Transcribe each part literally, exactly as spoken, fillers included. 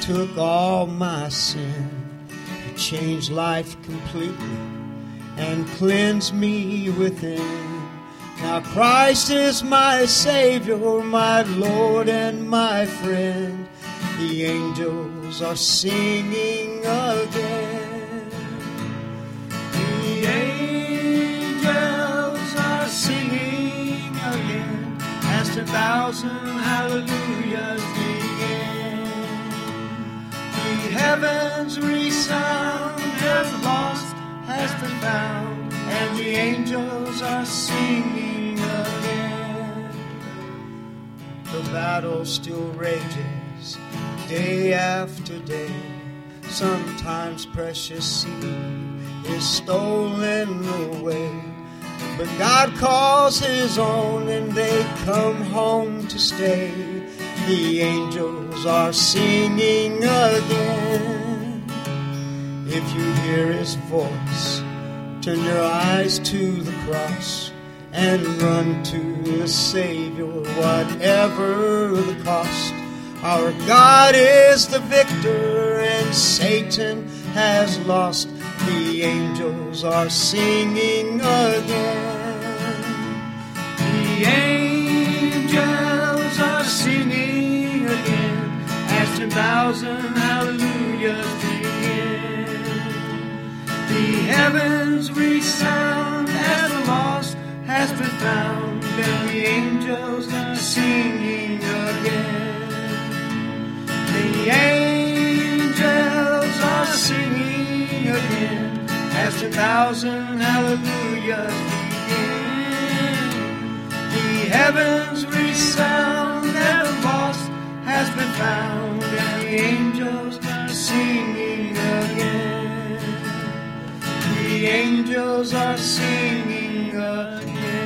took all my sin. He changed life completely and cleansed me within. Now Christ is my Savior, my Lord and my friend. The angels are singing again. The angels are singing again as the thousand hallelujahs begin. The heavens resound, as the lost has been found, and the angels are singing again. The battle still rages day after day. Sometimes precious seed is stolen away, but God calls His own and they come home to stay. The angels are singing again. If you hear His voice, turn your eyes to the cross and run to the Savior, whatever the cost. Our God is the victor and Satan has lost. The angels are singing again. The angels are singing again as ten thousand hallelujahs begin. The heavens resound as the lost has been found, and the angels are singing again. The angels are singing again as ten thousand hallelujahs begin. The heavens resound and the lost has been found, and the angels are singing again. The angels are singing again.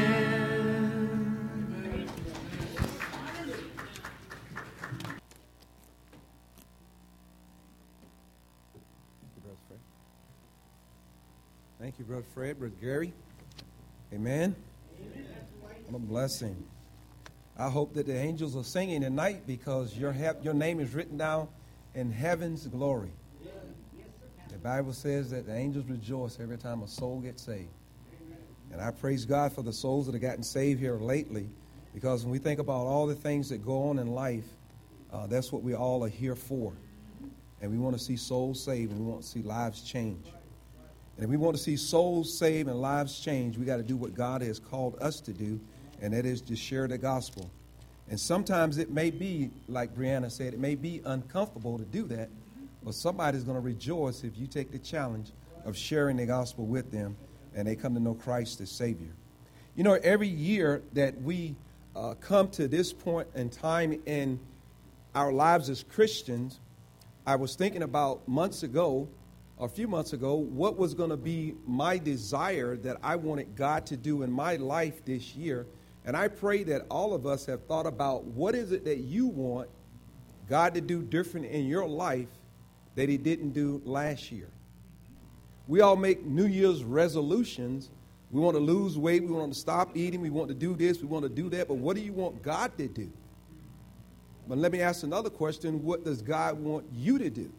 Thank you, Brother Fred. Brother Gary. Amen. Amen. What a blessing. I hope that the angels are singing tonight because your he- your name is written down in heaven's glory. The Bible says that the angels rejoice every time a soul gets saved. And I praise God for the souls that have gotten saved here lately, because when we think about all the things that go on in life, uh, that's what we all are here for. And we want to see souls saved, and we want to see lives change. And if we want to see souls saved and lives changed, we got to do what God has called us to do, and that is to share the gospel. And sometimes it may be, like Brianna said, it may be uncomfortable to do that, but somebody's going to rejoice if you take the challenge of sharing the gospel with them and they come to know Christ as Savior. You know, every year that we uh, come to this point in time in our lives as Christians, I was thinking about months ago, a few months ago, what was going to be my desire that I wanted God to do in my life this year. And I pray that all of us have thought about what is it that you want God to do different in your life that He didn't do last year. We all make New Year's resolutions. We want to lose weight. We want to stop eating. We want to do this. We want to do that. But what do you want God to do? But let me ask another question. What does God want you to do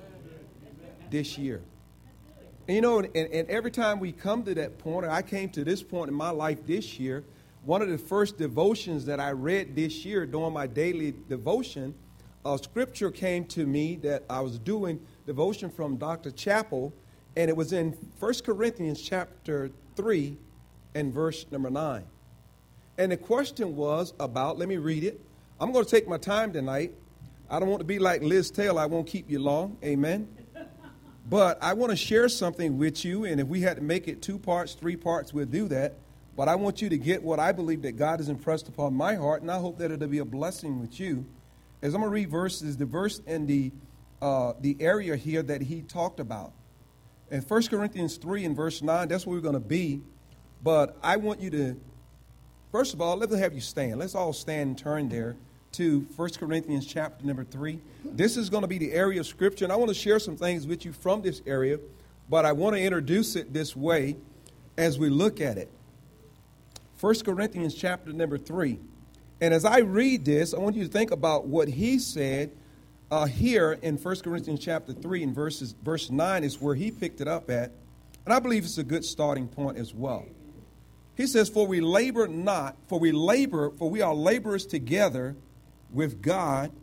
this year? And, you know, and, and every time we come to that point, or I came to this point in my life this year, one of the first devotions that I read this year during my daily devotion, a scripture came to me that I was doing devotion from Doctor Chappell, and it was in First Corinthians chapter three and verse number nine. And the question was about, let me read it. I'm going to take my time tonight. I don't want to be like Liz Taylor. I won't keep you long. Amen. But I want to share something with you, and if we had to make it two parts, three parts, we'll do that. But I want you to get what I believe that God has impressed upon my heart, and I hope that it'll be a blessing with you. As I'm going to read verses, the verse in the uh, the area here that he talked about. In First Corinthians three and verse nine, that's where we're going to be. But I want you to, first of all, let's have you stand. Let's all stand and turn there to First Corinthians chapter number three. This is going to be the area of Scripture, and I want to share some things with you from this area, but I want to introduce it this way as we look at it. First Corinthians chapter number three. And as I read this, I want you to think about what he said uh, here in First Corinthians chapter three and verses, verse nine is where he picked it up at. And I believe it's a good starting point as well. He says, for we labor not, for we labor, for we are laborers together with God.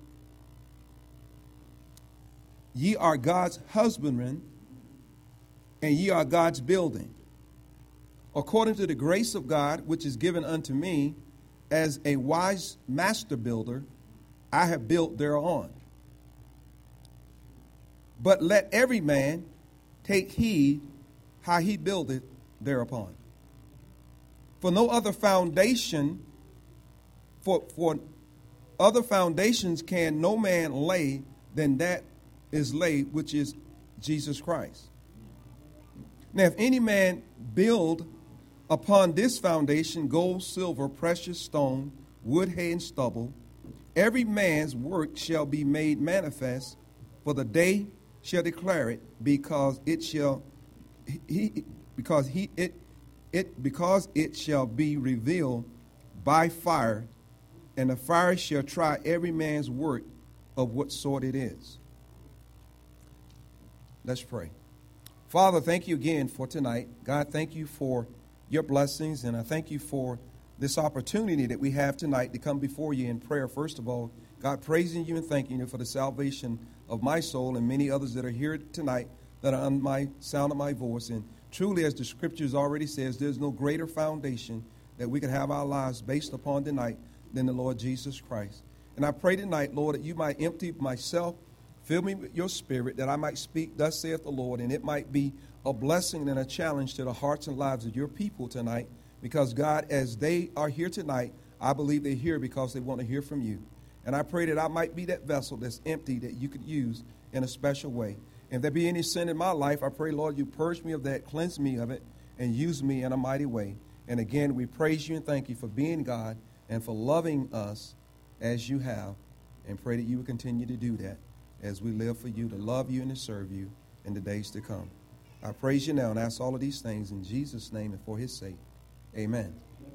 Ye are God's husbandmen, and ye are God's building. According to the grace of God, which is given unto me, as a wise master builder, I have built thereon. But let every man take heed how he buildeth thereupon. For no other foundation, for, for other foundations can no man lay than that is laid, which is Jesus Christ. Now, if any man build upon this foundation gold, silver, precious stone, wood, hay, and stubble, every man's work shall be made manifest, for the day shall declare it, because it shall he because he it it because it shall be revealed by fire, and the fire shall try every man's work of what sort it is. Let's pray. Father, thank you again for tonight. God, thank you for your blessings, and I thank you for this opportunity that we have tonight to come before you in prayer. First of all, God, praising you and thanking you for the salvation of my soul and many others that are here tonight that are on my sound of my voice. And truly, as the scriptures already says, there's no greater foundation that we can have our lives based upon tonight than the Lord Jesus Christ. And I pray tonight, Lord, that you might empty myself, fill me with your spirit, that I might speak, thus saith the Lord, and it might be a blessing and a challenge to the hearts and lives of your people tonight. Because, God, as they are here tonight, I believe they're here because they want to hear from you. And I pray that I might be that vessel that's empty that you could use in a special way. If there be any sin in my life, I pray, Lord, you purge me of that, cleanse me of it, and use me in a mighty way. And again, we praise you and thank you for being God and for loving us as you have, and pray that you will continue to do that as we live for you, to love you and to serve you in the days to come. I praise you now and ask all of these things in Jesus' name and for his sake. Amen.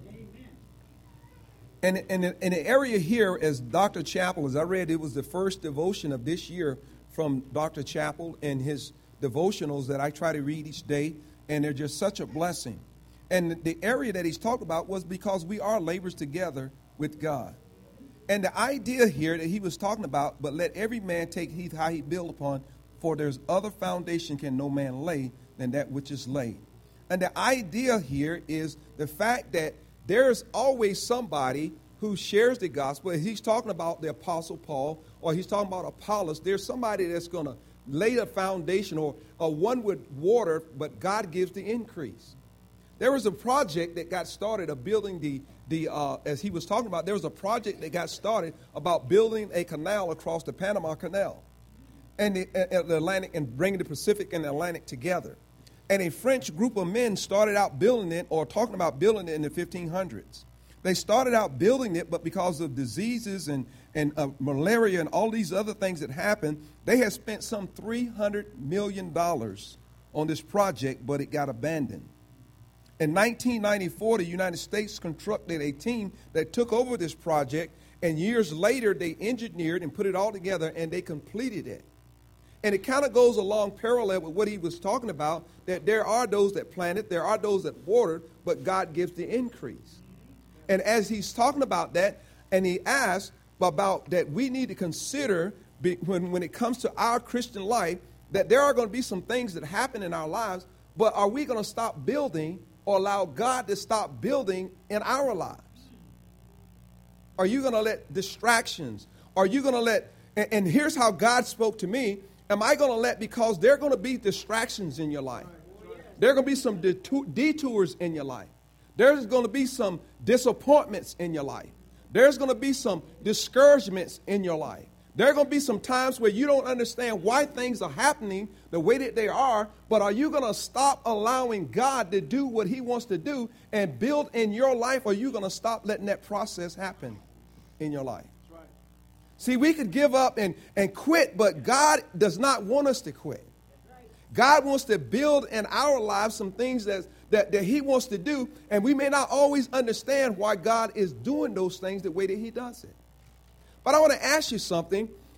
And in, in the area here, as Doctor Chappell, as I read, it was the first devotion of this year from Doctor Chappell and his devotionals that I try to read each day, and they're just such a blessing. And the area that he's talked about was because we are laborers together with God. And the idea here that he was talking about, but let every man take heed how he build upon, for there's other foundation can no man lay than that which is laid. And the idea here is the fact that there's always somebody who shares the gospel. He's talking about the Apostle Paul, or he's talking about Apollos. There's somebody that's going to lay a foundation, or, or one with water, but God gives the increase. There was a project that got started of building the, the uh, as he was talking about, there was a project that got started about building a canal across the Panama Canal and the, uh, the Atlantic, and bringing the Pacific and the Atlantic together. And a French group of men started out building it, or talking about building it in the fifteen hundreds. They started out building it, but because of diseases and, and uh, malaria and all these other things that happened, they had spent some three hundred million dollars on this project, but it got abandoned. In nineteen ninety-four, the United States constructed a team that took over this project, and years later, they engineered and put it all together, and they completed it. And it kind of goes along parallel with what he was talking about, that there are those that planted, there are those that watered, but God gives the increase. And as he's talking about that, and he asked about that we need to consider be, when, when it comes to our Christian life, that there are going to be some things that happen in our lives, but are we going to stop building or allow God to stop building in our lives? Are you going to let distractions, are you going to let, and, and here's how God spoke to me, am I going to let, because there are going to be distractions in your life. There are going to be some detours in your life. There's going to be some disappointments in your life. There's going to be some discouragements in your life. There are going to be some times where you don't understand why things are happening the way that they are, but are you going to stop allowing God to do what he wants to do and build in your life, or are you going to stop letting that process happen in your life? See, we could give up and, and quit, but God does not want us to quit. God wants to build in our lives some things that, that, that he wants to do, and we may not always understand why God is doing those things the way that he does it. But I want to ask you something.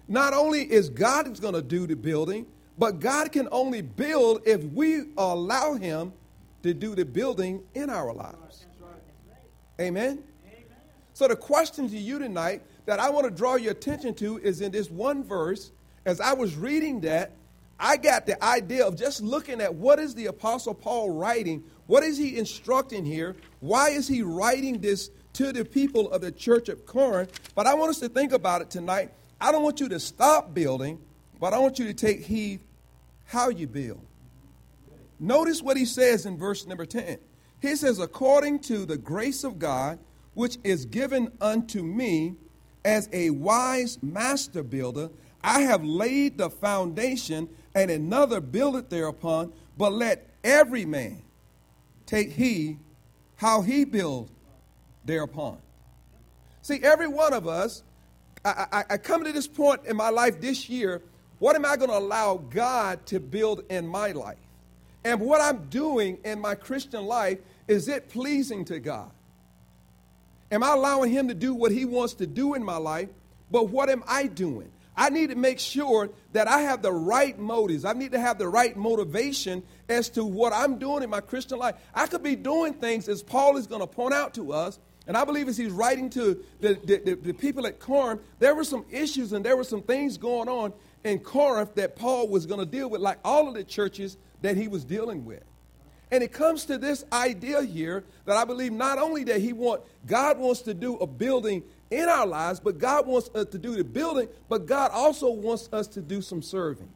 not only is God is going to do the building, but God can only build if we allow him to do the building in our lives. Amen? So the question to you tonight that I want to draw your attention to is in this one verse. As I was reading that, I got the idea of just looking at what is the Apostle Paul writing? What is he instructing here? Why is he writing this to the people of the church of Corinth? But I want us to think about it tonight. I don't want you to stop building, but I want you to take heed how you build. Notice what he says in verse number ten. He says, according to the grace of God, which is given unto me as a wise master builder, I have laid the foundation, and another buildeth thereupon. But let every man take heed how he build thereupon. See, every one of us, I, I, I come to this point in my life this year. What am I going to allow God to build in my life? And what I'm doing in my Christian life, is it pleasing to God? Am I allowing him to do what he wants to do in my life? But what am I doing? I need to make sure that I have the right motives. I need to have the right motivation as to what I'm doing in my Christian life. I could be doing things, as Paul is going to point out to us, and I believe as he's writing to the, the, the, the people at Corinth, there were some issues and there were some things going on in Corinth that Paul was going to deal with, like all of the churches that he was dealing with. And it comes to this idea here that I believe not only that he want, God wants to do a building in our lives, but God wants us to do the building, but God also wants us to do some serving.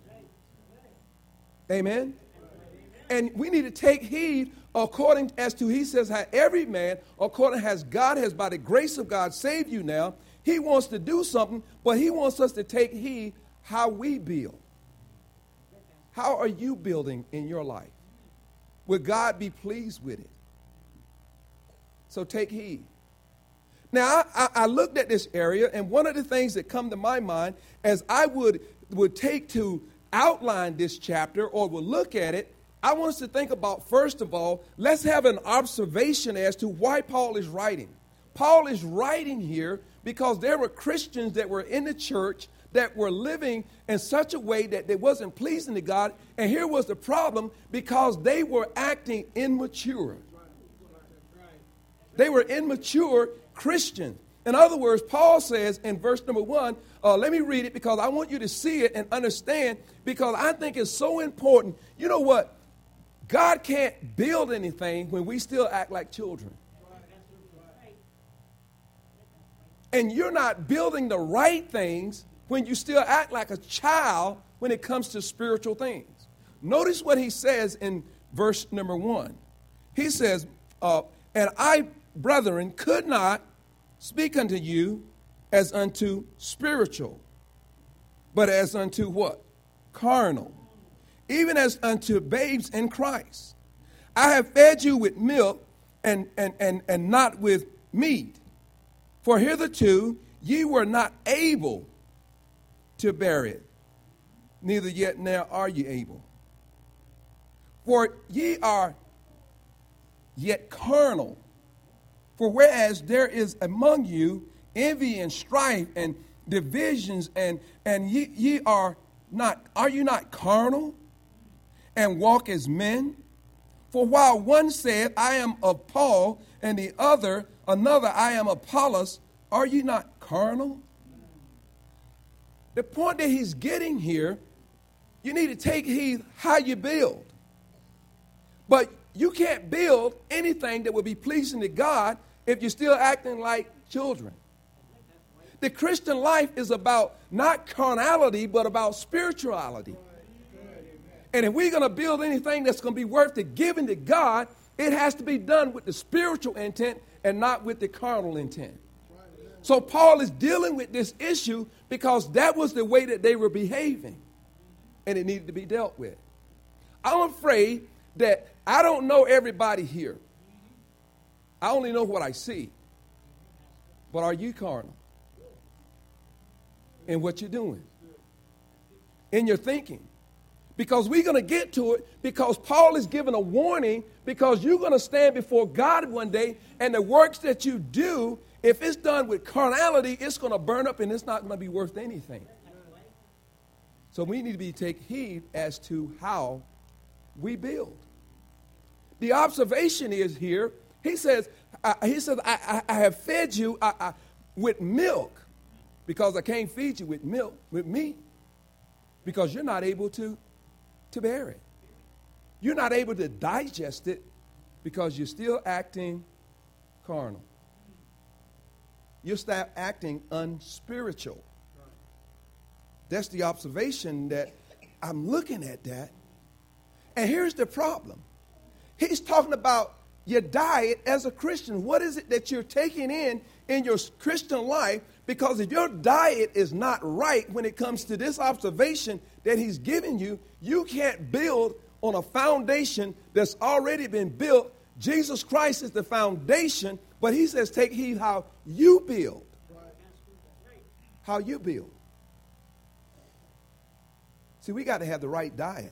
Amen? And we need to take heed according as to, he says, how every man, according as God has by the grace of God saved you now, he wants to do something, but he wants us to take heed how we build. How are you building in your life? Will God be pleased with it? So take heed. Now, I, I looked at this area, and one of the things that come to my mind as I would, would take to outline this chapter or would look at it, I want us to think about, first of all, let's have an observation as to why Paul is writing. Paul is writing here because there were Christians that were in the church that were living in such a way that they wasn't pleasing to God. And here was the problem, because they were acting immature. They were immature Christians. In other words, Paul says in verse number one, uh, let me read it because I want you to see it and understand, because I think it's so important. You know what? God can't build anything when we still act like children. And you're not building the right things when you still act like a child when it comes to spiritual things. Notice what he says in verse number one. He says, uh, and I, brethren, could not speak unto you as unto spiritual, but as unto what? Carnal. Even as unto babes in Christ. I have fed you with milk and, and, and, and not with meat. For hitherto ye were not able to bear it, neither yet now are ye able. For ye are yet carnal. For whereas there is among you envy and strife and divisions, and, and ye, ye are not, are you not carnal and walk as men? For while one said, I am of Paul, and the other, another, I am of Apollos, are you not carnal? The point that he's getting here, you need to take heed how you build. But you can't build anything that will be pleasing to God if you're still acting like children. The Christian life is about not carnality, but about spirituality. And if we're going to build anything that's going to be worth the giving to God, it has to be done with the spiritual intent and not with the carnal intent. So Paul is dealing with this issue because that was the way that they were behaving, and it needed to be dealt with. I'm afraid that I don't know everybody here. I only know what I see. But are you carnal in what you're doing, in your thinking? Because we're going to get to it, because Paul is giving a warning, because you're going to stand before God one day, and the works that you do, if it's done with carnality, it's going to burn up and it's not going to be worth anything. So we need to be take heed as to how we build. The observation is here. He says, I, he says, I, I, I have fed you I, I, with milk because I can't feed you with milk, with meat, because you're not able to, to bear it. You're not able to digest it because you're still acting carnal. You're still acting unspiritual. That's the observation that I'm looking at that. And here's the problem. He's talking about your diet as a Christian. What is it that you're taking in in your Christian life? Because if your diet is not right when it comes to this observation that he's giving you, you can't build on a foundation that's already been built. Jesus Christ is the foundation, but he says take heed how you build. How you build. See, we got to have the right diet.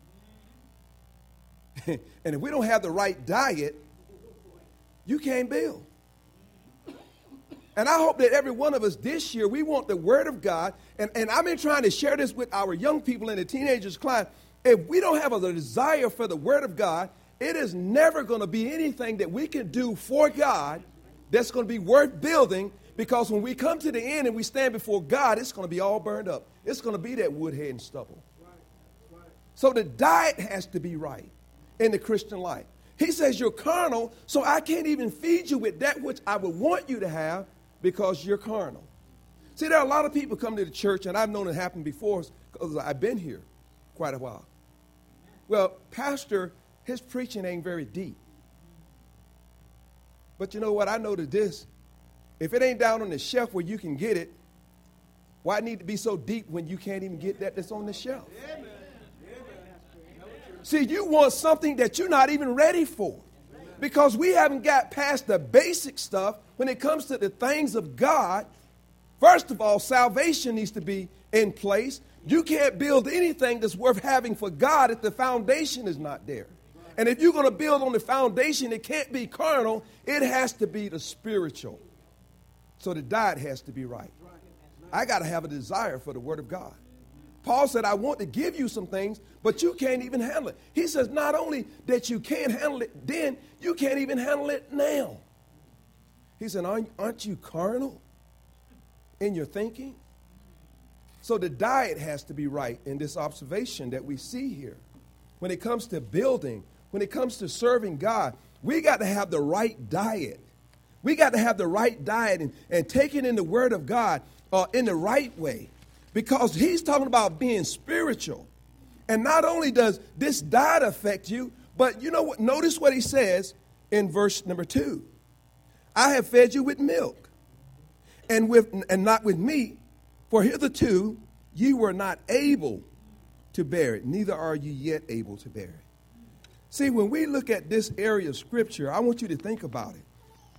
And if we don't have the right diet, you can't build. And I hope that every one of us this year, we want the Word of God. And, and I've been trying to share this with our young people in the teenagers class. If we don't have a desire for the Word of God, it is never going to be anything that we can do for God that's going to be worth building, because when we come to the end and we stand before God, it's going to be all burned up. It's going to be that wood, hay, and stubble. Right, right. So the diet has to be right in the Christian life. He says you're carnal, so I can't even feed you with that which I would want you to have because you're carnal. See, there are a lot of people come to the church, and I've known it happen before because I've been here quite a while. Well, pastor, his preaching ain't very deep. But you know what? I know that this, if it ain't down on the shelf where you can get it, why need to be so deep when you can't even get that that's on the shelf? Amen. See, you want something that you're not even ready for, because we haven't got past the basic stuff when it comes to the things of God. First of all, salvation needs to be in place. You can't build anything that's worth having for God if the foundation is not there. And if you're going to build on the foundation, it can't be carnal. It has to be the spiritual. So the diet has to be right. I got to have a desire for the Word of God. Paul said, I want to give you some things, but you can't even handle it. He says, not only that you can't handle it then, you can't even handle it now. He said, aren't, aren't you carnal in your thinking? So the diet has to be right in this observation that we see here. When it comes to building, when it comes to serving God, we got to have the right diet. We got to have the right diet and, and take it in the Word of God uh, in the right way. Because he's talking about being spiritual. And not only does this diet affect you, but you know what? Notice what he says in verse number two. I have fed you with milk and with and not with meat, for hitherto ye were not able to bear it, neither are you yet able to bear it. See, when we look at this area of Scripture, I want you to think about it.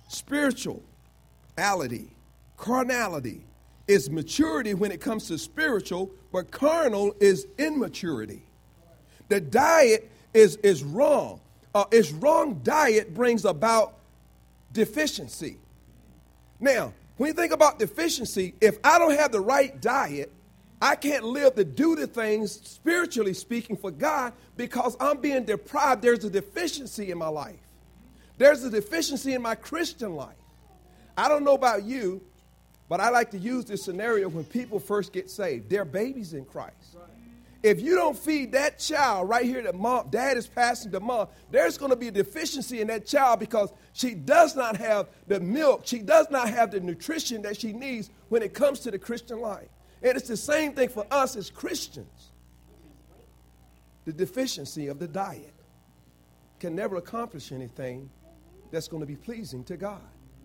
Spirituality, carnality, is maturity when it comes to spiritual, but carnal is immaturity. The diet is, is wrong. Uh, its wrong diet brings about deficiency. Now, when you think about deficiency, if I don't have the right diet, I can't live to do the things, spiritually speaking, for God, because I'm being deprived. There's a deficiency in my life. There's a deficiency in my Christian life. I don't know about you, but I like to use this scenario when people first get saved. They're babies in Christ. Right. If you don't feed that child right here that mom, dad is passing to mom, there's going to be a deficiency in that child because she does not have the milk. She does not have the nutrition that she needs when it comes to the Christian life. And it's the same thing for us as Christians. The deficiency of the diet can never accomplish anything that's going to be pleasing to God.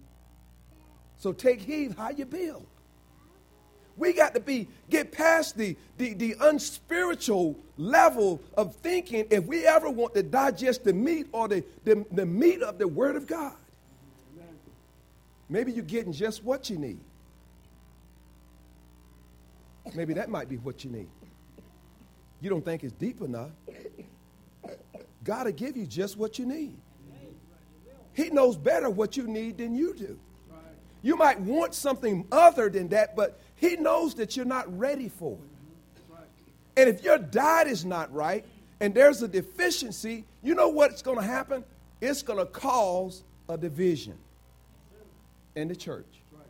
So take heed how you build. We got to be get past the, the, the unspiritual level of thinking if we ever want to digest the meat or the, the, the meat of the Word of God. Amen. Maybe you're getting just what you need. Maybe that might be what you need. You don't think it's deep enough. God will give you just what you need. He knows better what you need than you do. You might want something other than that, but he knows that you're not ready for it. And if your diet is not right and there's a deficiency, you know what's going to happen? It's going to cause a division in the church.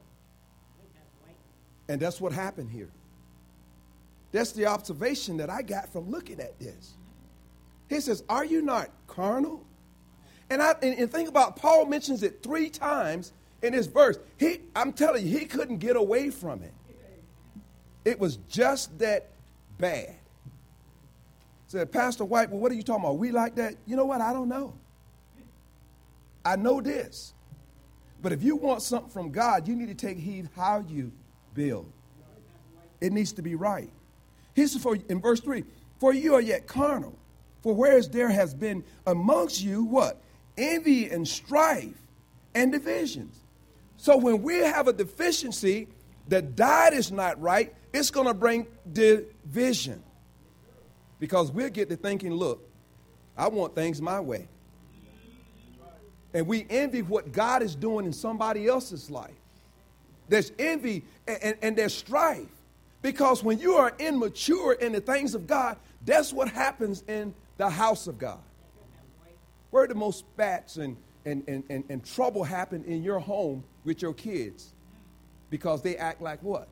And that's what happened here. That's the observation that I got from looking at this. He says, are you not carnal? And, I, and, and think about, Paul mentions it three times in this verse. He, I'm telling you, he couldn't get away from it. It was just that bad. Said, Pastor White, well, what are you talking about? We like that? You know what? I don't know. I know this. But if you want something from God, you need to take heed how you build. It needs to be right. He says for, in verse three, for you are yet carnal. For whereas there has been amongst you what? Envy and strife and divisions. So when we have a deficiency, the diet is not right, it's going to bring division. Because we'll get to thinking, look, I want things my way. And we envy what God is doing in somebody else's life. There's envy and, and, and there's strife. Because when you are immature in the things of God, that's what happens in the house of God. Where the most spats and, and, and, and, and trouble happen in your home with your kids? Because they act like what?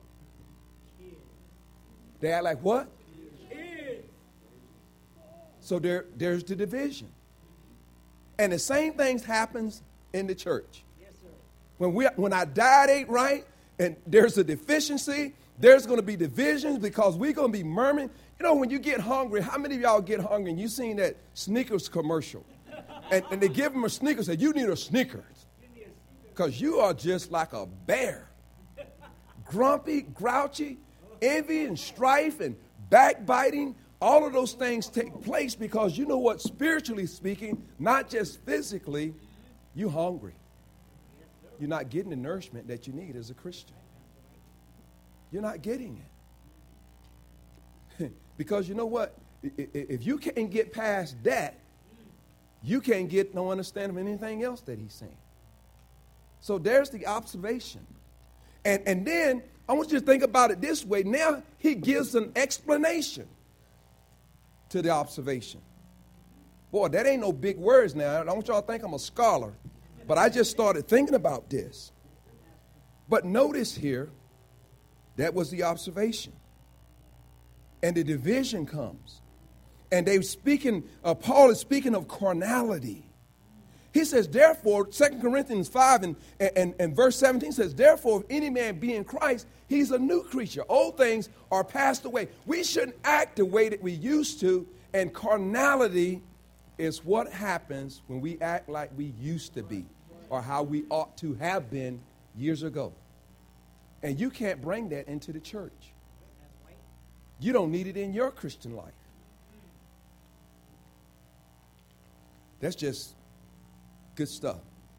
They act like what? So there, there's the division. And the same things happens in the church. Yes, sir. When we, when our diet ain't right and there's a deficiency, there's going to be divisions because we're going to be murmuring. You know, when you get hungry, how many of y'all get hungry and you seen that Snickers commercial? And, and they give them a Snickers and say, you need a Snickers. Because you are just like a bear. Grumpy, grouchy, envy and strife and backbiting. All of those things take place because you know what, spiritually speaking, not just physically, you're hungry. You're not getting the nourishment that you need as a Christian. You're not getting it. Because you know what, if you can't get past that, you can't get no understanding of anything else that he's saying. So there's the observation. And, and then I want you to think about it this way. Now he gives an explanation to the observation. Boy, that ain't no big words now. I don't want y'all to think I'm a scholar, but I just started thinking about this. But notice here, that was the observation. And the division comes. And they speaking, uh, Paul is speaking of carnality. He says, therefore, Second Corinthians five and, and, and verse seventeen says, therefore, if any man be in Christ, he's a new creature. Old things are passed away. We shouldn't act the way that we used to, and carnality is what happens when we act like we used to be or how we ought to have been years ago. And you can't bring that into the church. You don't need it in your Christian life. That's just good stuff.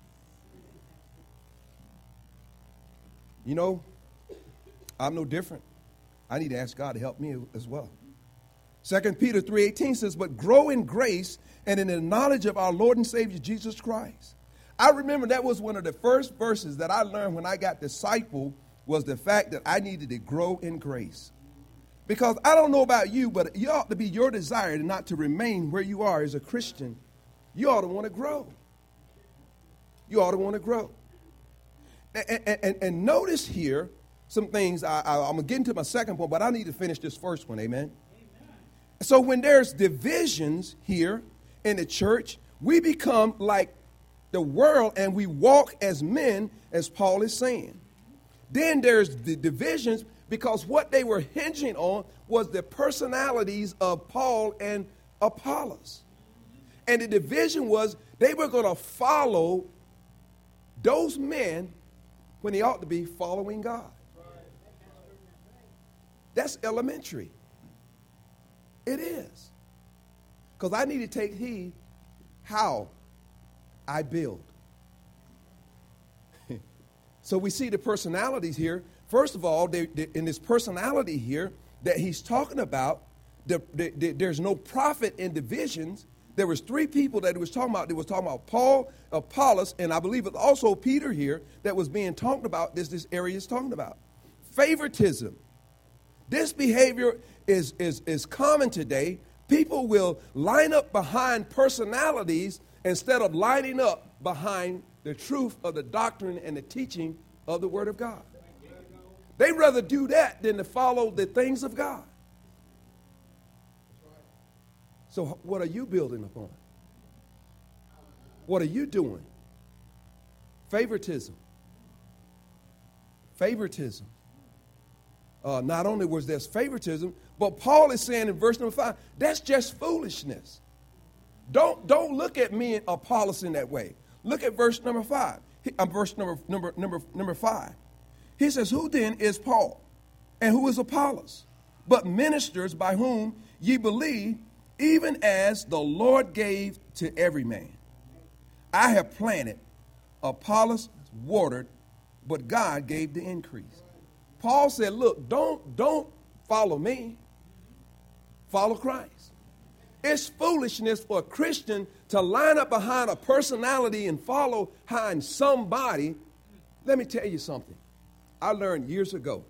You know, I'm no different. I need to ask God to help me as well. Second Peter three eighteen says, but grow in grace and in the knowledge of our Lord and Savior Jesus Christ. I remember that was one of the first verses that I learned when I got discipled, was the fact that I needed to grow in grace. Because I don't know about you, but it ought to be your desire not to remain where you are as a Christian. You ought to want to grow. You ought to want to grow. And, and, and, and notice here some things. I, I, I'm going to get into my second point, but I need to finish this first one. Amen? Amen. So when there's divisions here in the church, we become like the world and we walk as men, as Paul is saying. Then there's the divisions because what they were hinging on was the personalities of Paul and Apollos. And the division was they were going to follow those men when they ought to be following God. That's elementary. It is. Because I need to take heed how I build. So we see the personalities here. First of all, they, they, in this personality here that he's talking about, the, the, the, there's no profit in divisions. There was three people that he was talking about. They was talking about Paul, Apollos, and I believe it's also Peter here that was being talked about. This this area is talking about favoritism. This behavior is, is, is common today. People will line up behind personalities instead of lining up behind the truth of the doctrine and the teaching of the Word of God. They'd rather do that than to follow the things of God. So what are you building upon? What are you doing? Favoritism. Favoritism. Uh, not only was there favoritism, but Paul is saying in verse number five, that's just foolishness. Don't, don't look at me and Apollos in that way. Look at verse number five. Uh, verse number, number, number, number five. He says, who then is Paul? And who is Apollos? But ministers by whom ye believe, even as the Lord gave to every man. I have planted, Apollos watered, but God gave the increase. Paul said, look, don't, don't follow me. Follow Christ. It's foolishness for a Christian to line up behind a personality and follow behind somebody. Let me tell you something. I learned years ago.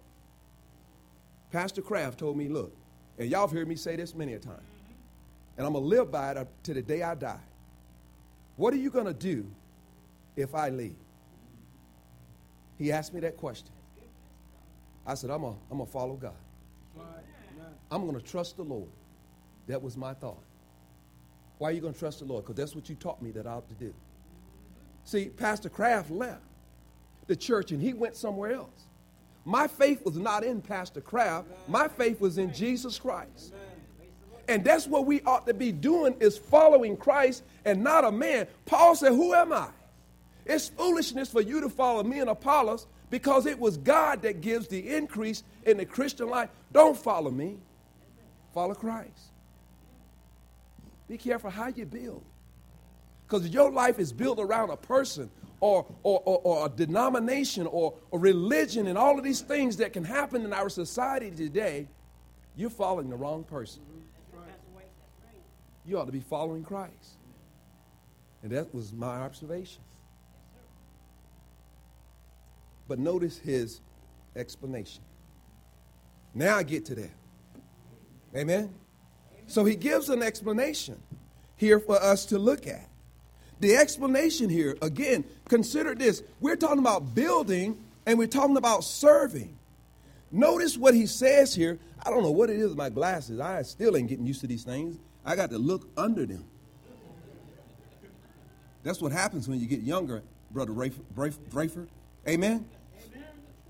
Pastor Kraft told me, look, and y'all have heard me say this many a time, and I'm going to live by it to the day I die. What are you going to do if I leave? He asked me that question. I said, I'm going I'm to follow God. I'm going to trust the Lord. That was my thought. Why are you going to trust the Lord? Because that's what you taught me that I ought to do. See, Pastor Kraft left the church and he went somewhere else. My faith was not in Pastor Kraft. My faith was in Jesus Christ. And that's what we ought to be doing, is following Christ and not a man. Paul said, who am I? It's foolishness for you to follow me and Apollos, because it was God that gives the increase in the Christian life. Don't follow me. Follow Christ. Be careful how you build. Because your life is built around a person or, or, or, or a denomination or a religion and all of these things that can happen in our society today, you're following the wrong person. You ought to be following Christ. And that was my observation. But notice his explanation. Now I get to that. Amen? So he gives an explanation here for us to look at. The explanation here, again, consider this. We're talking about building and we're talking about serving. Notice what he says here. I don't know what it is with my glasses. I still ain't getting used to these things. I got to look under them. That's what happens when you get younger, Brother Brayford. Amen? Amen.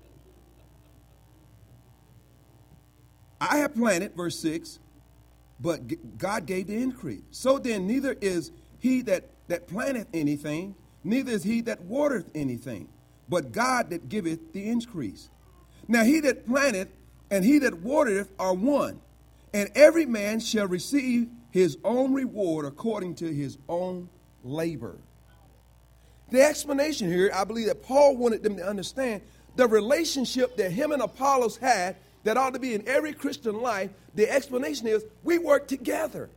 I have planted, verse six, but God gave the increase. So then neither is he that, that planteth anything, neither is he that watereth anything, but God that giveth the increase. Now he that planteth and he that watereth are one, and every man shall receive his own reward according to his own labor. The explanation here, I believe that Paul wanted them to understand the relationship that him and Apollos had that ought to be in every Christian life. The explanation is we work together.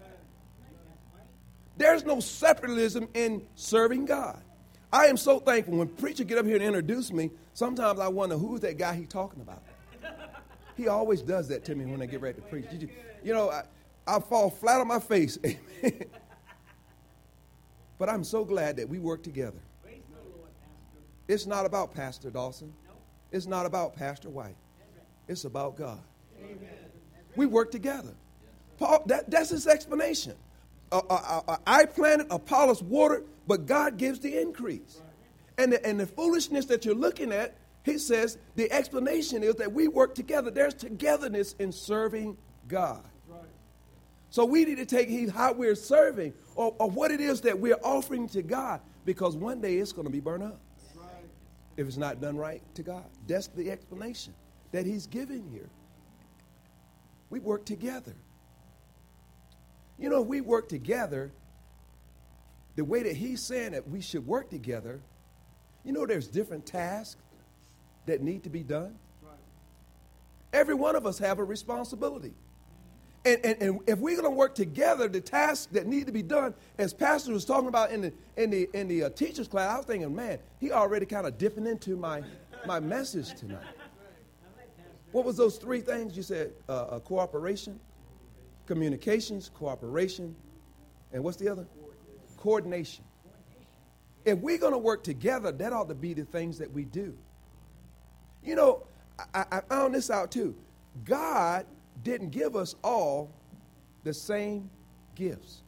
There's no separatism in serving God. I am so thankful when preacher get up here and introduce me, sometimes I wonder who's that guy he's talking about. He always does that to me when I get ready to preach. You, you know, I, I fall flat on my face. Amen. But I'm so glad that we work together. It's not about Pastor Dawson. It's not about Pastor White. It's about God. We work together. Paul, that, that's his explanation. Uh, uh, uh, I planted, Apollos watered, but God gives the increase. And the, and the foolishness that you're looking at, he says the explanation is that we work together. There's togetherness in serving God. So we need to take heed how we're serving or, or what it is that we're offering to God, because one day it's going to be burned up if it's not done right to God. That's the explanation that he's giving here. We work together. You know, if we work together the way that he's saying that we should work together, you know, there's different tasks that need to be done. Every one of us have a responsibility. And, and, and if we're going to work together, the tasks that need to be done, as Pastor was talking about in the in the in the uh, teacher's class, I was thinking, man, he already kind of dipping into my my message tonight. What was those three things you said? Uh, uh, cooperation, communications, cooperation, and what's the other? Coordination. If we're going to work together, that ought to be the things that we do. You know, I, I found this out too. God didn't give us all the same gifts.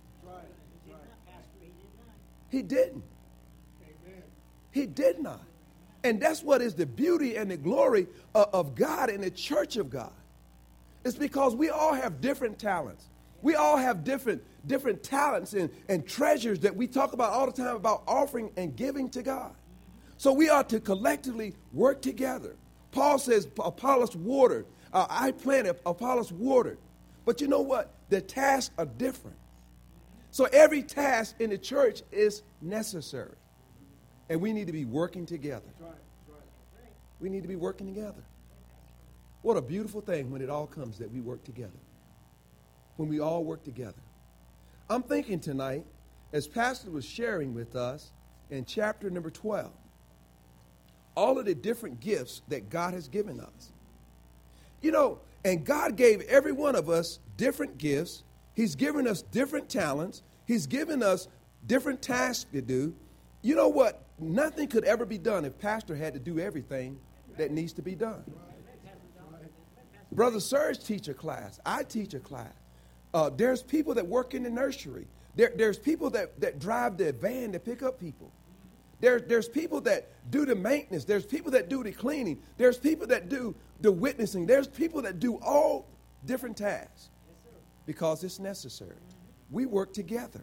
He didn't. He did not. And that's what is the beauty and the glory of, of God and the church of God. It's because we all have different talents. We all have different, different talents and, and treasures that we talk about all the time about offering and giving to God. So we are to collectively work together. Paul says Apollos watered. Uh, I planted, Apollos watered. But you know what? The tasks are different. So every task in the church is necessary. And we need to be working together. We need to be working together. What a beautiful thing when it all comes that we work together. When we all work together. I'm thinking tonight, as Pastor was sharing with us in chapter number twelve, all of the different gifts that God has given us. You know, and God gave every one of us different gifts. He's given us different talents. He's given us different tasks to do. You know what? Nothing could ever be done if Pastor had to do everything that needs to be done. Brother Serge teach a class. I teach a class. Uh, there's people that work in the nursery. There, there's people that, that drive the van to pick up people. There, there's people that do the maintenance. There's people that do the cleaning. There's people that do the witnessing. There's people that do all different tasks because it's necessary. We work together.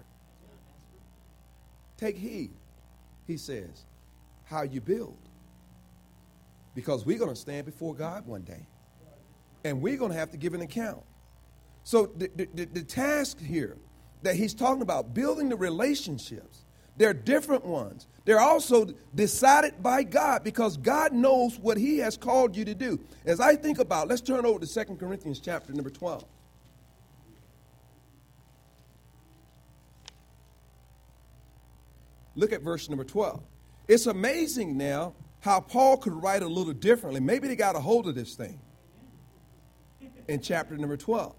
Take heed, he says, how you build. Because we're going to stand before God one day. And we're going to have to give an account. So the, the, the task here that he's talking about, building the relationships, they're different ones. They're also decided by God because God knows what he has called you to do. As I think about, let's turn over to Second Corinthians chapter number twelve. Look at verse number twelve. It's amazing now how Paul could write a little differently. Maybe they got a hold of this thing in chapter number twelve.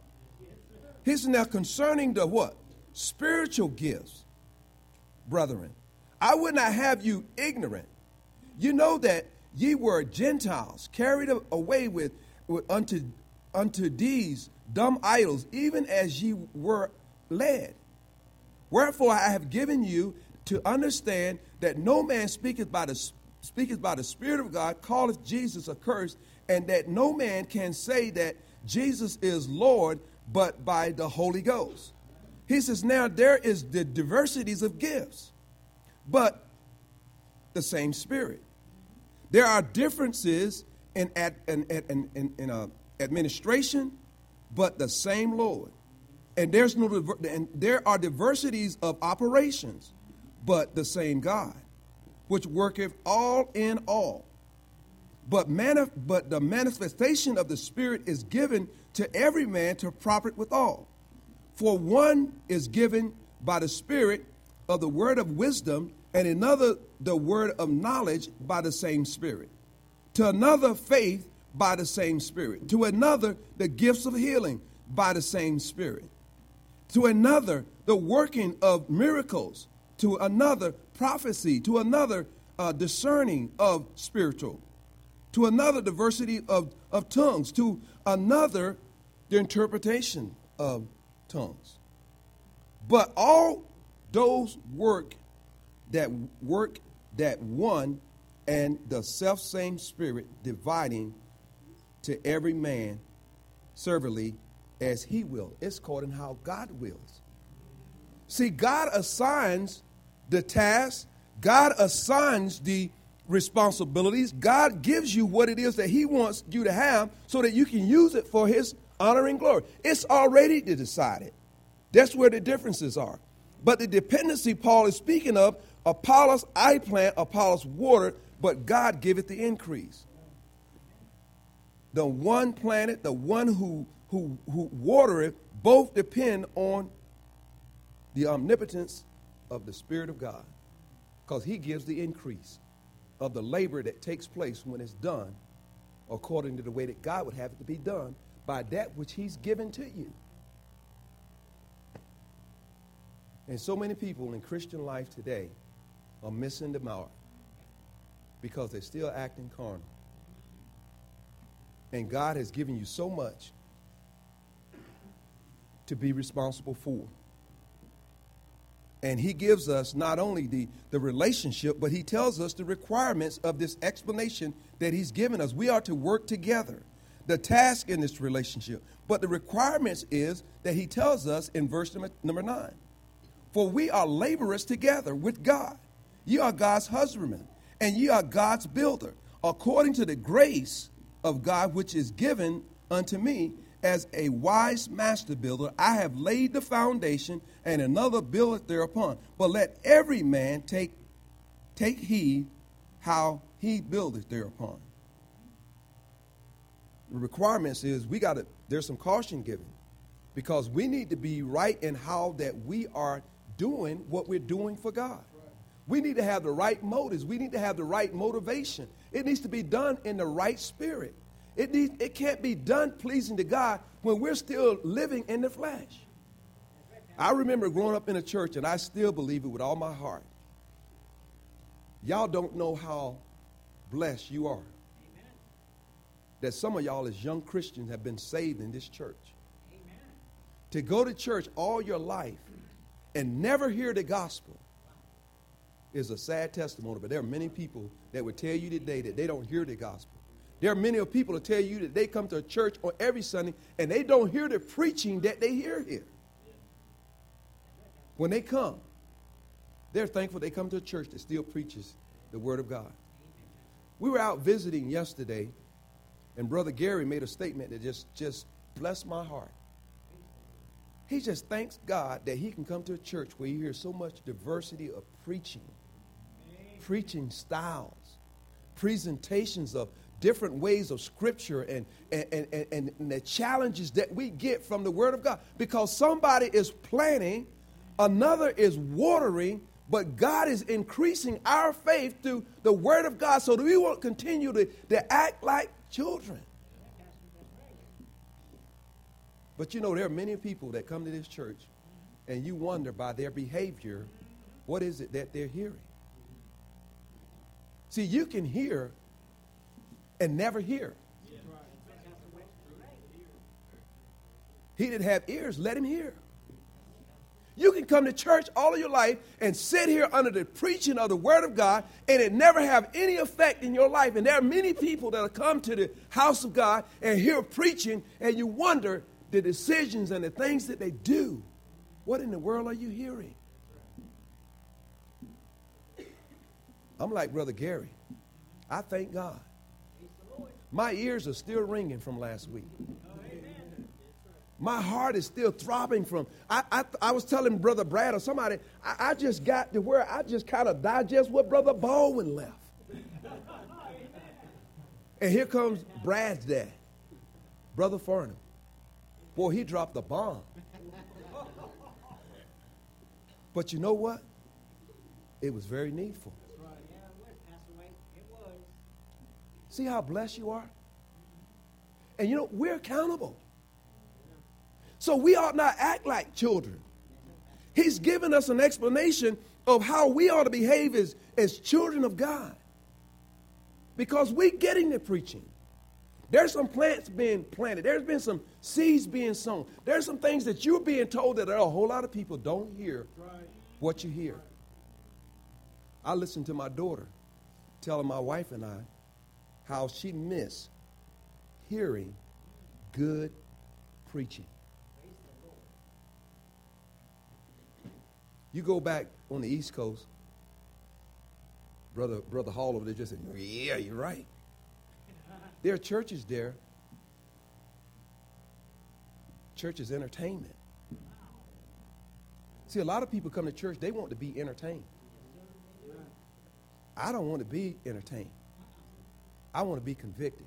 He says, now concerning the what? Spiritual gifts, brethren, I would not have you ignorant. You know that ye were Gentiles, carried away with, with unto, unto these dumb idols, even as ye were led. Wherefore I have given you to understand that no man speaketh by the speaketh by the Spirit of God, calleth Jesus accursed, and that no man can say that Jesus is Lord but by the Holy Ghost. He says, now there is the diversities of gifts, but the same Spirit. There are differences in, ad, in, in, in, in uh, administration, but the same Lord. And there's no and there are diversities of operations, but the same God, which worketh all in all. But, manif- but the manifestation of the Spirit is given to every man to profit withal. For one is given by the Spirit of the word of wisdom, and another the word of knowledge by the same Spirit. To another faith by the same Spirit. To another the gifts of healing by the same Spirit. To another the working of miracles. To another prophecy. To another uh, discerning of spiritual. To another diversity of, of tongues. To another the interpretation of tongues. But all those work that work that one and the self-same Spirit, dividing to every man servantly as he will. It's according to how God wills. See, God assigns the task. God assigns the responsibilities. God gives you what it is that he wants you to have so that you can use it for his honor and glory. It's already decided. That's where the differences are. But the dependency Paul is speaking of, Apollos I plant, Apollos watered, but God giveth the increase. The one planted, the one who who who watereth, both depend on the omnipotence of the Spirit of God, because he gives the increase of the labor that takes place when it's done according to the way that God would have it to be done by that which he's given to you. And so many people in Christian life today are missing the mark because they're still acting carnal. And God has given you so much to be responsible for. And he gives us not only the, the relationship, but he tells us the requirements of this explanation that he's given us. We are to work together. The task in this relationship. But the requirements is that he tells us in verse number, number nine. For we are laborers together with God. You are God's husbandman, and you are God's builder, according to the grace of God which is given unto me. As a wise master builder, I have laid the foundation, and another buildeth thereupon. But let every man take, take heed how he buildeth thereupon. The requirements is we got to, there's some caution given, because we need to be right in how that we are doing what we're doing for God. We need to have the right motives. We need to have the right motivation. It needs to be done in the right spirit. It needs, it can't be done pleasing to God when we're still living in the flesh. I remember growing up in a church, and I still believe it with all my heart. Y'all don't know how blessed you are. Amen. That some of y'all as young Christians have been saved in this church. Amen. To go to church all your life and never hear the gospel is a sad testimony. But there are many people that would tell you today that they don't hear the gospel. There are many people that tell you that they come to a church on every Sunday and they don't hear the preaching that they hear here. When they come, they're thankful they come to a church that still preaches the word of God. We were out visiting yesterday, and Brother Gary made a statement that just, just blessed my heart. He just thanks God that he can come to a church where he hears so much diversity of preaching, preaching styles, presentations of different ways of scripture, and, and, and, and, and the challenges that we get from the word of God. Because somebody is planting, another is watering, but God is increasing our faith through the word of God so that we won't continue to, to act like children. But you know, there are many people that come to this church and you wonder by their behavior, what is it that they're hearing? See, you can hear and never hear. He that have ears, let him hear. You can come to church all of your life and sit here under the preaching of the word of God and it never have any effect in your life. And there are many people that have come to the house of God and hear preaching, and you wonder the decisions and the things that they do. What in the world are you hearing? I'm like Brother Gary. I thank God. My ears are still ringing from last week. My heart is still throbbing from, I I, I was telling Brother Brad or somebody, I, I just got to where I just kind of digest what Brother Baldwin left. And here comes Brad's dad, Brother Farnham. Boy, he dropped the bomb. But you know what? It was very needful. See how blessed you are? And you know, we're accountable. So we ought not act like children. He's given us an explanation of how we ought to behave as, as children of God. Because we're getting the preaching. There's some plants being planted. There's been some seeds being sown. There's some things that you're being told that a whole lot of people don't hear what you hear. I listened to my daughter telling my wife and I how she missed hearing good preaching. You go back on the East Coast, Brother Brother Hall over there just said, yeah, you're right. There are churches there. Church is entertainment. See, a lot of people come to church, they want to be entertained. I don't want to be entertained. I want to be convicted.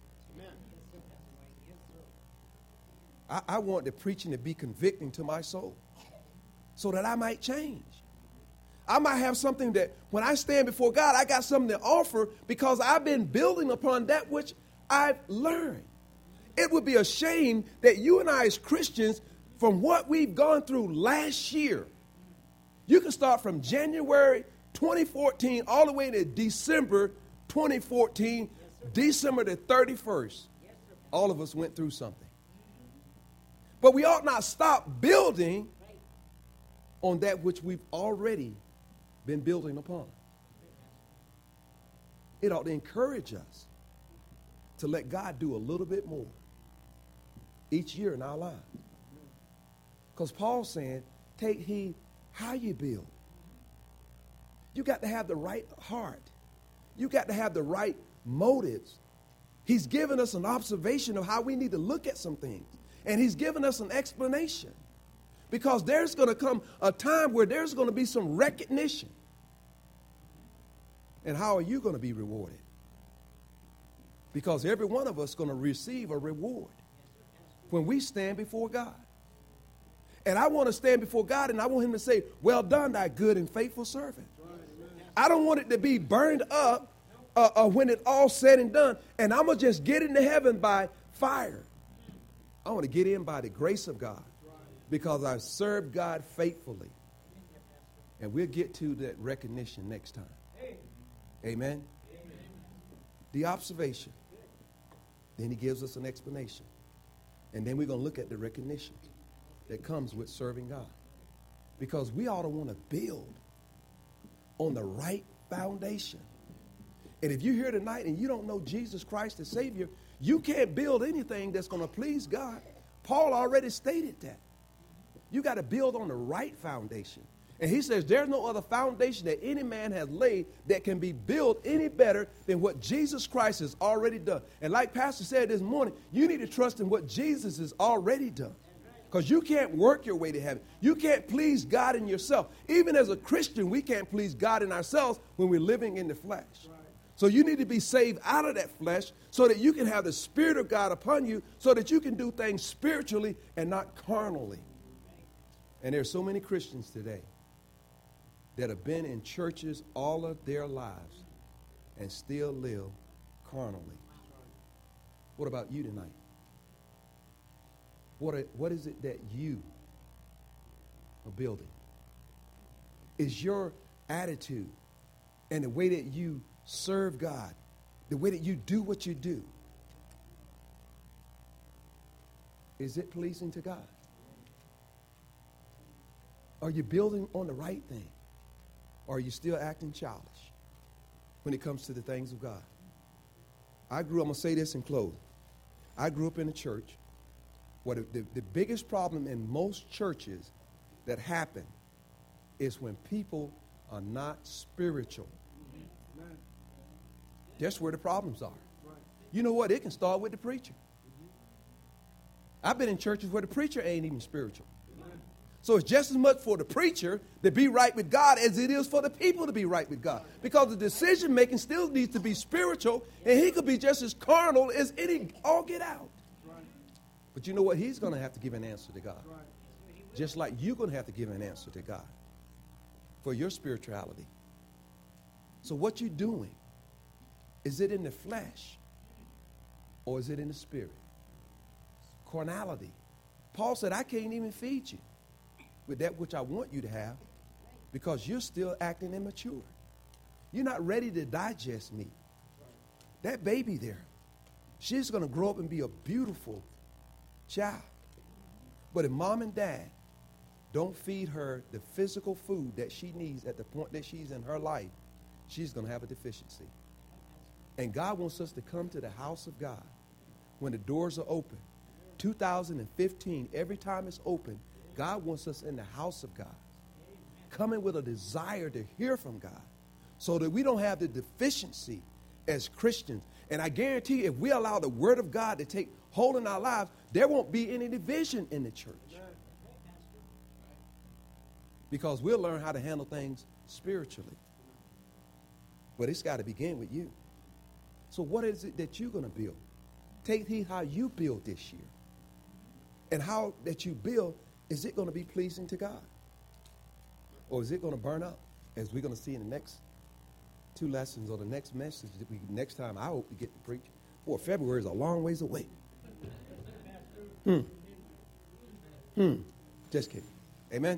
I, I want the preaching to be convicting to my soul so that I might change. I might have something that when I stand before God, I got something to offer because I've been building upon that which I've learned. It would be a shame that you and I as Christians, from what we've gone through last year, you can start from January twenty fourteen all the way to December twenty fourteen, yes, December the thirty-first. Yes, all of us went through something. But we ought not stop building on that which we've already been building upon. It ought to encourage us to let God do a little bit more each year in our lives. Because Paul's saying, take heed how you build. You got to have the right heart. You got to have the right motives. He's given us an observation of how we need to look at some things. And he's given us an explanation. Because there's going to come a time where there's going to be some recognition. And how are you going to be rewarded? Because every one of us is going to receive a reward when we stand before God. And I want to stand before God and I want him to say, well done, thy good and faithful servant. I don't want it to be burned up uh, uh, when it's all said and done. And I'm going to just get into heaven by fire. I want to get in by the grace of God because I've served God faithfully. And we'll get to that recognition next time. Amen. Amen. The observation. Then he gives us an explanation. And then we're going to look at the recognition that comes with serving God. Because we ought to want to build on the right foundation. And if you're here tonight and you don't know Jesus Christ as Savior, you can't build anything that's going to please God. Paul already stated that. You got to build on the right foundation. And he says there's no other foundation that any man has laid that can be built any better than what Jesus Christ has already done. And like Pastor said this morning, you need to trust in what Jesus has already done. Because you can't work your way to heaven. You can't please God in yourself. Even as a Christian, we can't please God in ourselves when we're living in the flesh. Right. So you need to be saved out of that flesh so that you can have the Spirit of God upon you so that you can do things spiritually and not carnally. And there's so many Christians today that have been in churches all of their lives and still live carnally. What about you tonight? What, are, what is it that you are building? Is your attitude and the way that you serve God, the way that you do what you do, is it pleasing to God? Are you building on the right thing? Or are you still acting childish when it comes to the things of God? I grew, I'm going to say this in closing. I grew up in a church where the, the, the biggest problem in most churches that happen is when people are not spiritual. Amen. That's where the problems are. Right. You know what? It can start with the preacher. Mm-hmm. I've been in churches where the preacher ain't even spiritual. So it's just as much for the preacher to be right with God as it is for the people to be right with God. Because the decision making still needs to be spiritual, and he could be just as carnal as any all get out. Right. But you know what? He's going to have to give an answer to God. Right. Just like you're going to have to give an answer to God for your spirituality. So what you're doing, is it in the flesh or is it in the spirit? Carnality. Paul said, I can't even feed you with that which I want you to have because you're still acting immature. You're not ready to digest meat. That baby there, she's going to grow up and be a beautiful child. But if mom and dad don't feed her the physical food that she needs at the point that she's in her life, she's going to have a deficiency. And God wants us to come to the house of God when the doors are open. two thousand fifteen, every time it's open, God wants us in the house of God, coming with a desire to hear from God so that we don't have the deficiency as Christians. And I guarantee you, if we allow the word of God to take hold in our lives, there won't be any division in the church. Because we'll learn how to handle things spiritually. But it's got to begin with you. So what is it that you're going to build? Take heed how you build this year. And how that you build, is it going to be pleasing to God? Or is it going to burn up? As we're going to see in the next two lessons or the next message that we next time I hope to get to preach. Boy, February is a long ways away. Hmm. Hmm. Just kidding. Amen.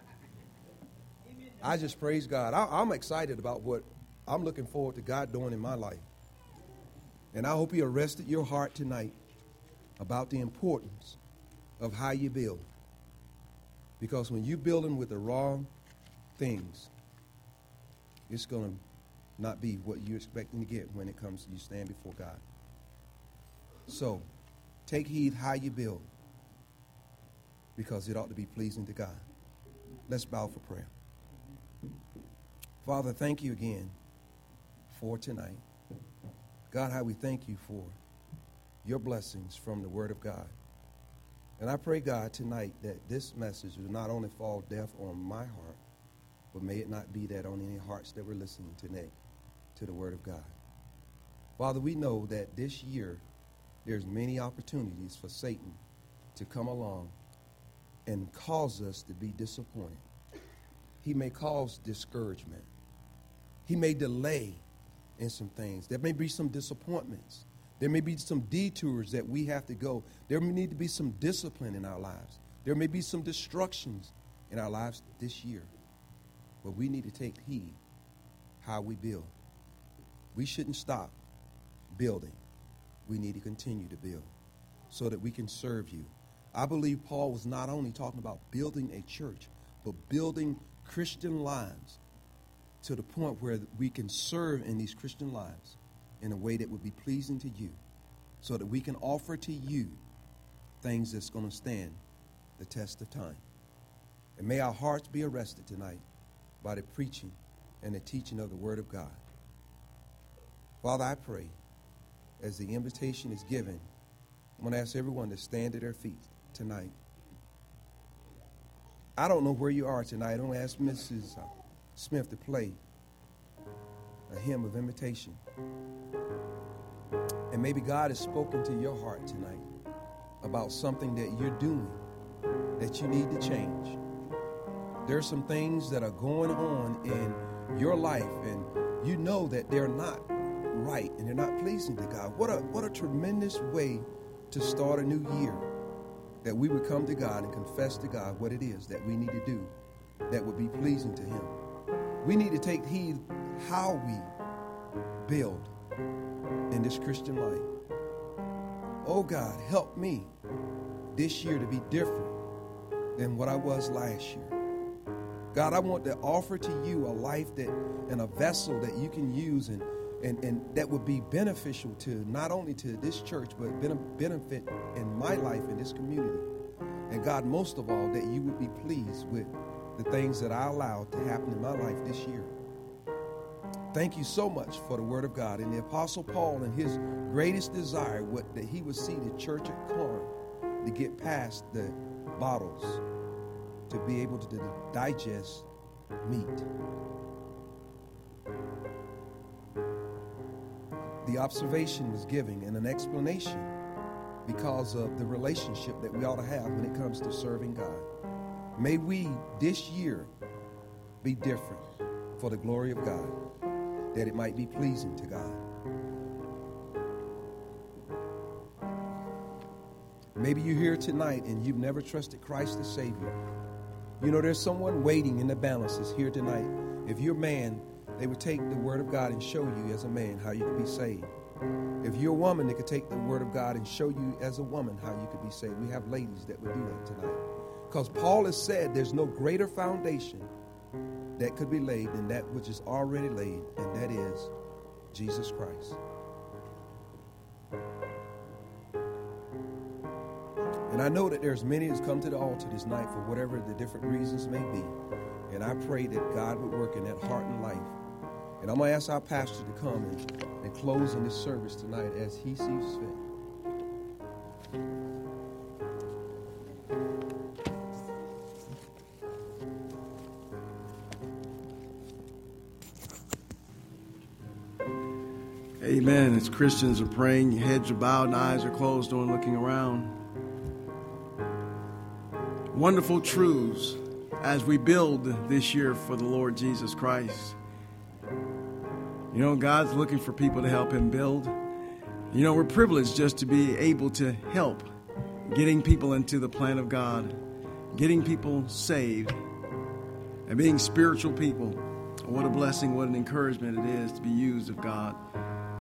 I just praise God. I, I'm excited about what I'm looking forward to God doing in my life. And I hope He arrested your heart tonight about the importance of how you build. Because when you're building with the wrong things, it's going to not be what you're expecting to get when it comes to you stand before God. So, take heed how you build, because it ought to be pleasing to God. Let's bow for prayer. Father, thank you again for tonight. God, how we thank you for your blessings from the Word of God. And I pray, God, tonight that this message will not only fall deaf on my heart, but may it not be that on any hearts that were listening today to the Word of God. Father, we know that this year there's many opportunities for Satan to come along and cause us to be disappointed. He may cause discouragement. He may delay in some things. There may be some disappointments. There may be some detours that we have to go. There may need to be some discipline in our lives. There may be some destructions in our lives this year. But we need to take heed how we build. We shouldn't stop building. We need to continue to build so that we can serve you. I believe Paul was not only talking about building a church, but building Christian lives to the point where we can serve in these Christian lives in a way that would be pleasing to you, so that we can offer to you things that's going to stand the test of time. And may our hearts be arrested tonight by the preaching and the teaching of the Word of God. Father, I pray, as the invitation is given, I'm going to ask everyone to stand at their feet tonight. I don't know where you are tonight. I'm going to ask Missus Smith to play a hymn of invitation. And maybe God has spoken to your heart tonight about something that you're doing that you need to change. There are some things that are going on in your life, and you know that they're not right and they're not pleasing to God. What a what a tremendous way to start a new year, that we would come to God and confess to God what it is that we need to do that would be pleasing to Him. We need to take heed how we build in this Christian life. Oh God, help me this year to be different than what I was last year. God, I want to offer to you a life that and a vessel that you can use and and, and that would be beneficial to not only to this church, but benefit in my life in this community. And God, most of all, that you would be pleased with the things that I allowed to happen in my life this year. Thank you so much for the Word of God. And the Apostle Paul, and his greatest desire, what that he would see the church at Corinth to get past the bottles, to be able to digest meat. The observation was giving and an explanation because of the relationship that we ought to have when it comes to serving God. May we this year be different for the glory of God, that it might be pleasing to God. Maybe you're here tonight and you've never trusted Christ as Savior. You know, there's someone waiting in the balances here tonight. If you're a man, they would take the Word of God and show you as a man how you could be saved. If you're a woman, they could take the Word of God and show you as a woman how you could be saved. We have ladies that would do that tonight. Because Paul has said there's no greater foundation that could be laid than that which is already laid, and that is Jesus Christ. And I know that there's many that's come to the altar this night for whatever the different reasons may be. And I pray that God would work in that heart and life. And I'm going to ask our pastor to come and, and close in this service tonight as he sees fit. Amen. As Christians are praying, your heads are bowed and eyes are closed, don't looking around. Wonderful truths as we build this year for the Lord Jesus Christ. You know, God's looking for people to help Him build. You know, we're privileged just to be able to help getting people into the plan of God, getting people saved, and being spiritual people. What a blessing, what an encouragement it is to be used of God.